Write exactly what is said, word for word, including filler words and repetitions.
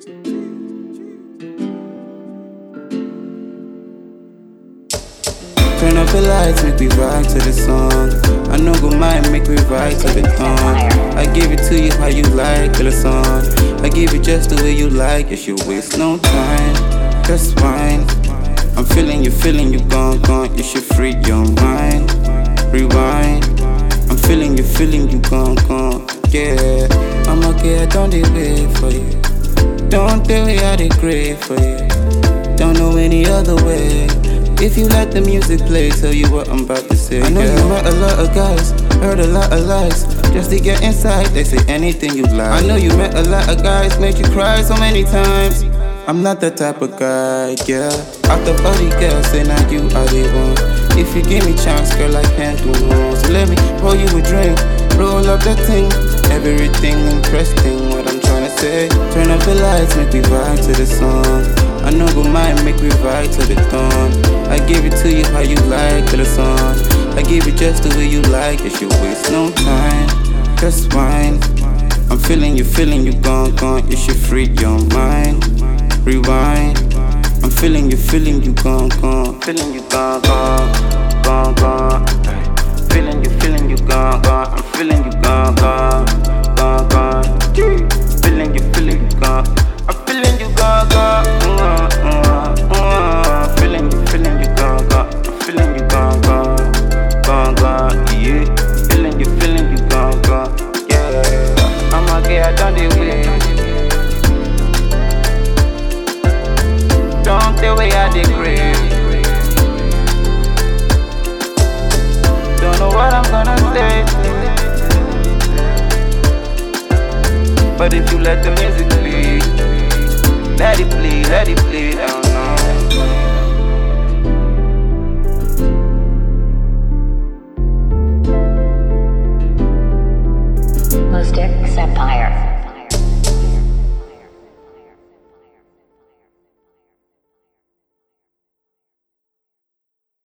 Turn up the lights, make me vibe to the song. I know go mind, make me ride to the dawn. I give it to you how you like, to the song. I give it just the way you like, you should waste no time. That's fine. I'm feeling you, feeling you, gone, gone. You should free your mind. Rewind. I'm feeling you, feeling you, gone, gone. Yeah, I'm okay, I don't dey wait for you. Don't tell me how they crave for you. Don't know any other way. If you let the music play, tell you what I'm about to say. I know yeah. You met a lot of guys, heard a lot of lies. Just to get inside, they say anything you like. I know you met a lot of guys, made you cry so many times. I'm not that type of guy, yeah. Out of all the girls, say now you are the one. If you give me chance, girl, I can't do more. So let me pour you a drink, roll up that thing. Everything interesting, what I'm trying to say. Turn up the lights, make me vibe to the song. I know go mind, make me vibe to the dawn. I give it to you how you like, to the song. I give it just the way you like, you should waste no time. That's fine. I'm feeling you, feeling you, gone, gone. You should free your mind. Rewind. I'm feeling you, feeling you, gone, gone. Feeling you, gone, gone, gone, gone. Feeling you, feeling you, gone, gone. I'm feeling you, gone, gone, gone, gone. Feeling you, feeling you, gone. I'm feeling you, gone, gone. Mm, mm, mm. Feeling you, feeling you, gone, gone. I'm feeling you, gone, gone, gone, gone. Yeah. Feeling you, feeling you, gone, gone. Yeah. I'm okay, I done the way. Don't the way I degrade. Don't know what I'm gonna say. But if you let the music play, let it play, let it play down.